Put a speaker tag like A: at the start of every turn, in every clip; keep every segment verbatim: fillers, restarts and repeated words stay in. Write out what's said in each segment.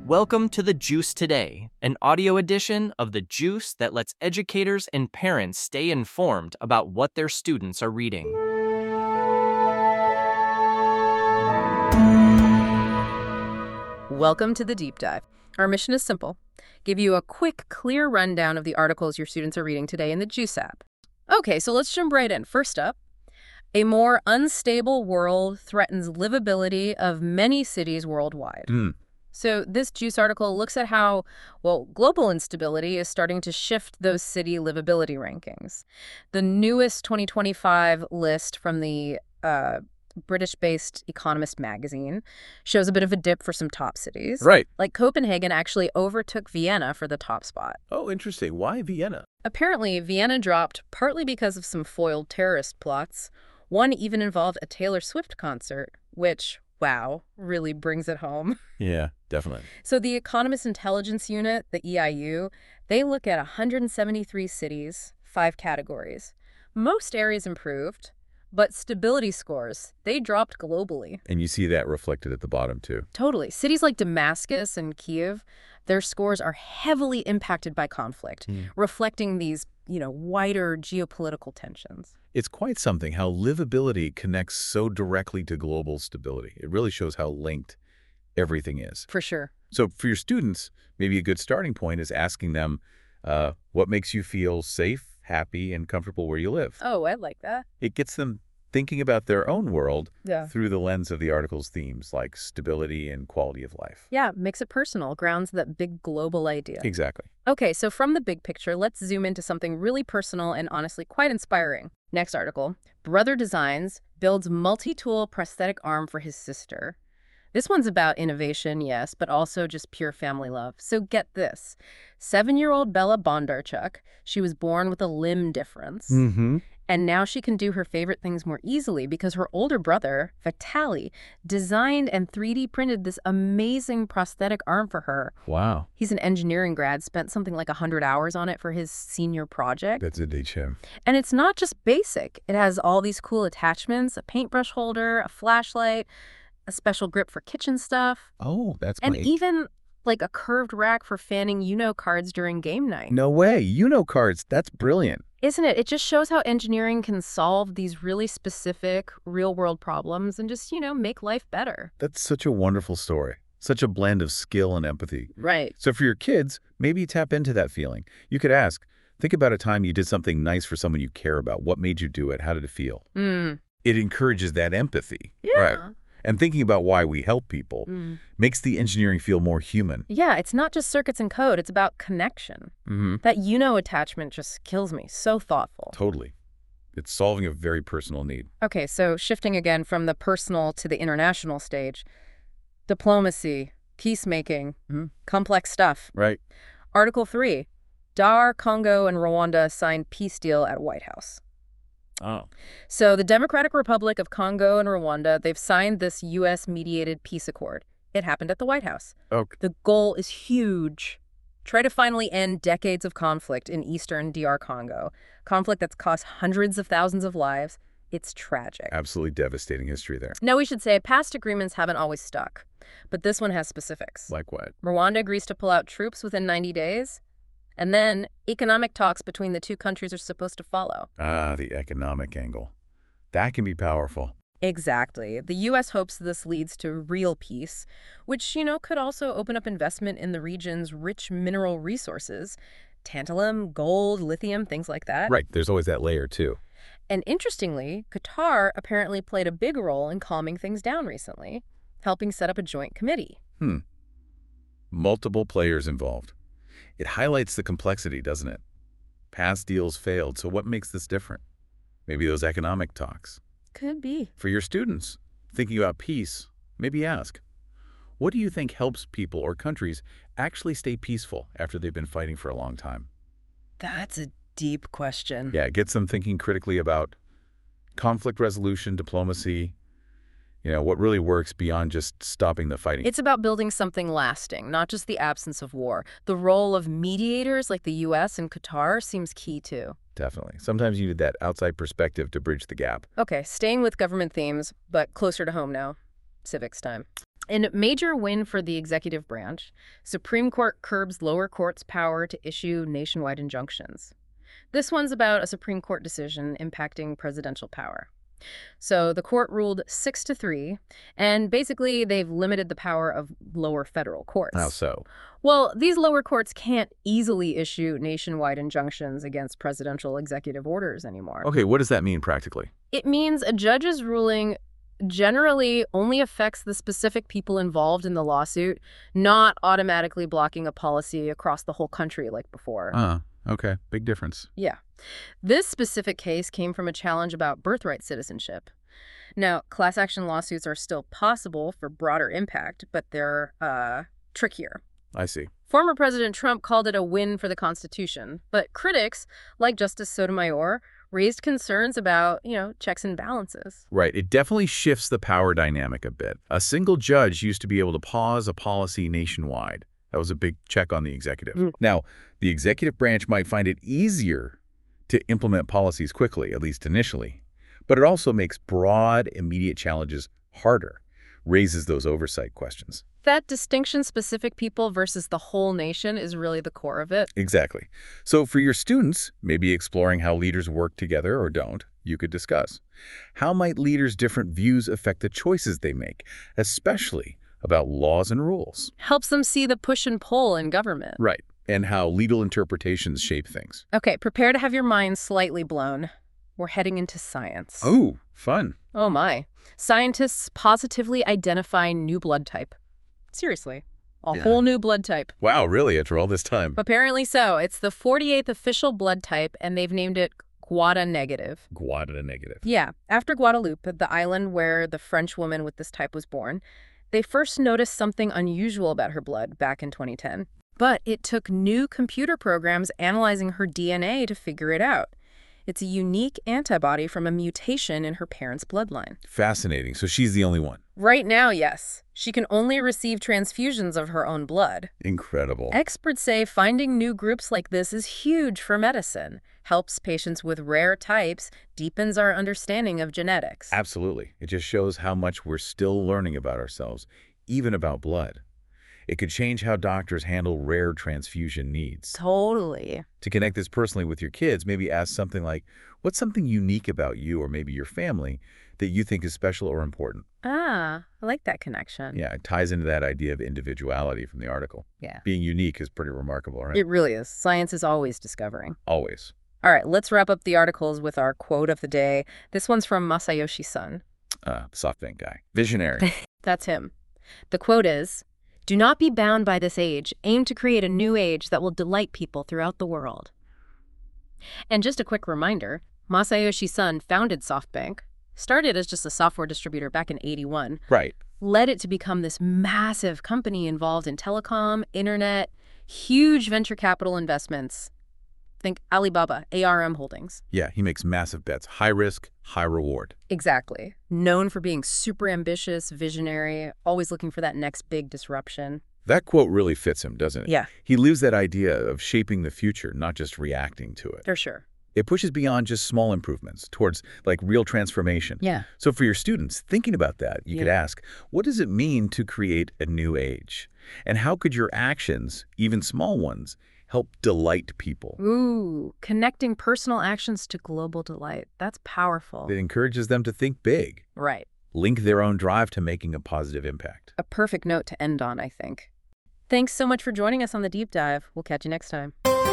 A: Welcome to The Juice Today, an audio edition of The Juice that lets educators and parents stay informed about what their students are reading.
B: Welcome to the Deep Dive. Our mission is simple. Give you a quick, clear rundown of the articles your students are reading today in the Juice app. Okay, so let's jump right in. First up, a more unstable world threatens livability of many cities worldwide.
C: Mm.
B: So this Juice article looks at how, well, global instability is starting to shift those city livability rankings. The newest twenty twenty-five list from the uh, British-based Economist magazine shows a bit of a dip for some top cities.
C: Right.
B: Like Copenhagen actually overtook Vienna for the top spot.
C: Oh, interesting. Why Vienna?
B: Apparently, Vienna dropped partly because of some foiled terrorist plots. One even involved a Taylor Swift concert, which, wow, really brings it home.
C: Yeah, definitely.
B: So the Economist Intelligence Unit, the E I U, they look at one hundred seventy-three cities, five categories. Most areas improved, but stability scores, they dropped globally.
C: And you see that reflected at the bottom, too.
B: Totally. Cities like Damascus and Kyiv, their scores are heavily impacted by conflict,
C: Mm.
B: reflecting these, you know, wider geopolitical tensions.
C: It's quite something how livability connects so directly to global stability. It really shows how linked everything is.
B: For sure.
C: So for your students, maybe a good starting point is asking them, uh, what makes you feel safe, happy, and comfortable where you live?
B: Oh, I like that.
C: It gets them thinking about their own world
B: Yeah.
C: through the lens of the article's themes, like stability and quality of life.
B: Yeah, makes it personal, grounds that big global idea.
C: Exactly.
B: Okay, so from the big picture, let's zoom into something really personal and honestly quite inspiring. Next article, Brother Designs builds multi-tool prosthetic arm for his sister. This one's about innovation, yes, but also just pure family love. So get this. Seven-year-old Bella Bondarchuk, she was born with a limb difference.
C: Mm-hmm.
B: And now she can do her favorite things more easily because her older brother, Vitaly, designed and three D printed this amazing prosthetic arm for her.
C: Wow.
B: He's an engineering grad, spent something like one hundred hours on it for his senior project.
C: That's a H M.
B: And it's not just basic. It has all these cool attachments, a paintbrush holder, a flashlight, a special grip for kitchen stuff,
C: Oh, that's
B: and
C: great.
B: even like a curved rack for fanning Uno cards during game night.
C: No way. Uno cards. That's brilliant.
B: Isn't it? It just shows how engineering can solve these really specific real-world problems and just, you know, make life better.
C: That's such a wonderful story. Such a blend of skill and empathy.
B: Right.
C: So for your kids, maybe tap into that feeling. You could ask, think about a time you did something nice for someone you care about. What made you do it? How did it feel?
B: Mm.
C: It encourages that empathy.
B: Yeah.
C: Right. And thinking about why we help people
B: Mm.
C: makes the engineering feel more human.
B: Yeah, it's not just circuits and code. It's about connection.
C: Mm-hmm.
B: That Uno attachment just kills me. So thoughtful.
C: Totally. It's solving a very personal need.
B: Okay, so shifting again from the personal to the international stage. Diplomacy, peacemaking,
C: Mhm.
B: complex stuff.
C: Right.
B: Article three. D A R, Congo, and Rwanda signed peace deal at White House.
C: Oh.
B: So the Democratic Republic of Congo and Rwanda, they've signed this U S-mediated peace accord. It happened at the White House.
C: Okay.
B: The goal is huge. Try to finally end decades of conflict in eastern D R Congo. Conflict that's cost hundreds of thousands of lives. It's tragic.
C: Absolutely devastating history there.
B: Now, we should say past agreements haven't always stuck, but this one has specifics.
C: Like what?
B: Rwanda agrees to pull out troops within ninety days, and then economic talks between the two countries are supposed to follow.
C: Ah, the economic angle. That can be powerful.
B: Exactly. The U S hopes this leads to real peace, which, you know, could also open up investment in the region's rich mineral resources. Tantalum, gold, lithium, things like that.
C: Right. There's always that layer, too.
B: And interestingly, Qatar apparently played a big role in calming things down recently, helping set up a joint committee.
C: Hmm. Multiple players involved. It highlights the complexity, doesn't it? Past deals failed, so what makes this different? Maybe those economic talks.
B: Could be.
C: For your students, thinking about peace, maybe ask, what do you think helps people or countries actually stay peaceful after they've been fighting for a long time?
B: That's a deep question.
C: Yeah, it gets them thinking critically about conflict resolution, diplomacy, you know, what really works beyond just stopping the fighting.
B: It's about building something lasting, not just the absence of war. The role of mediators like the U S and Qatar seems key too.
C: Definitely. Sometimes you need that outside perspective to bridge the gap.
B: Okay, staying with government themes, but closer to home now. Civics time. In major win for the executive branch, Supreme Court curbs lower courts' power to issue nationwide injunctions. This one's about a Supreme Court decision impacting presidential power. So the court ruled six to three, and basically they've limited the power of lower federal courts.
C: How so?
B: Well, these lower courts can't easily issue nationwide injunctions against presidential executive orders anymore.
C: Okay, what does that mean practically?
B: It means a judge's ruling generally only affects the specific people involved in the lawsuit, not automatically blocking a policy across the whole country like before.
C: Uh, okay, big difference.
B: Yeah. This specific case came from a challenge about birthright citizenship. Now, class action lawsuits are still possible for broader impact, but they're uh, trickier.
C: I see.
B: Former President Trump called it a win for the Constitution, but critics, like Justice Sotomayor, raised concerns about, you know, checks and balances.
C: Right. It definitely shifts the power dynamic a bit. A single judge used to be able to pause a policy nationwide. That was a big check on the executive.
B: Mm.
C: Now, the executive branch might find it easier to implement policies quickly, at least initially, but it also makes broad, immediate challenges harder, raises those oversight questions.
B: That distinction, specific people versus the whole nation, is really the core of it.
C: Exactly. So for your students, maybe exploring how leaders work together or don't, you could discuss. How might leaders' different views affect the choices they make, especially about laws and rules?
B: Helps them see the push and pull in government.
C: Right. And how legal interpretations shape things.
B: Okay, prepare to have your mind slightly blown. We're heading into science.
C: Oh, fun.
B: Oh my. Scientists positively identify new blood type. Seriously. A
C: Yeah.
B: whole new blood type.
C: Wow, really? After all this time?
B: Apparently so. It's the forty-eighth official blood type, and they've named it Guada negative.
C: Guada negative.
B: Yeah. After Guadeloupe, the island where the French woman with this type was born, they first noticed something unusual about her blood back in twenty ten. But it took new computer programs analyzing her D N A to figure it out. It's a unique antibody from a mutation in her parents' bloodline.
C: Fascinating. So she's the only one.
B: Right now, yes. She can only receive transfusions of her own blood.
C: Incredible.
B: Experts say finding new groups like this is huge for medicine, helps patients with rare types, deepens our understanding of genetics.
C: Absolutely. It just shows how much we're still learning about ourselves, even about blood. It could change how doctors handle rare transfusion needs.
B: Totally.
C: To connect this personally with your kids, maybe ask something like, what's something unique about you or maybe your family that you think is special or important?
B: Ah, I like that connection.
C: Yeah, it ties into that idea of individuality from the article.
B: Yeah.
C: Being unique is pretty remarkable, right?
B: It really is. Science is always discovering.
C: Always.
B: All right, let's wrap up the articles with our quote of the day. This one's from Masayoshi Son.
C: Uh, SoftBank guy. Visionary.
B: That's him. The quote is, "Do not be bound by this age. Aim to create a new age that will delight people throughout the world." And just a quick reminder, Masayoshi Son founded SoftBank, started as just a software distributor back in eighty-one,
C: Right.
B: led it to become this massive company involved in telecom, internet, huge venture capital investments. Think Alibaba, A R M Holdings.
C: Yeah, he makes massive bets. High risk, high reward.
B: Exactly. Known for being super ambitious, visionary, always looking for that next big disruption.
C: That quote really fits him, doesn't it?
B: Yeah,
C: He lives that idea of shaping the future, not just reacting to it.
B: for sure.
C: It pushes beyond just small improvements towards like real transformation.
B: Yeah.
C: So for your students, thinking about that, you could
B: Yeah.
C: ask, what does it mean to create a new age? And how could your actions, even small ones, help delight people?
B: Ooh, connecting personal actions to global delight. That's powerful.
C: It encourages them to think big,
B: Right.
C: link their own drive to making a positive impact.
B: A perfect note to end on, I think. Thanks so much for joining us on the Deep Dive. We'll catch you next time.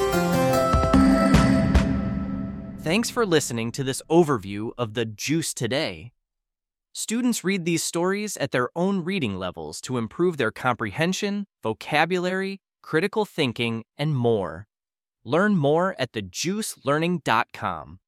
A: Thanks for listening to this overview of the Juice Today. Students read these stories at their own reading levels to improve their comprehension, vocabulary, critical thinking, and more. Learn more at the juice learning dot com.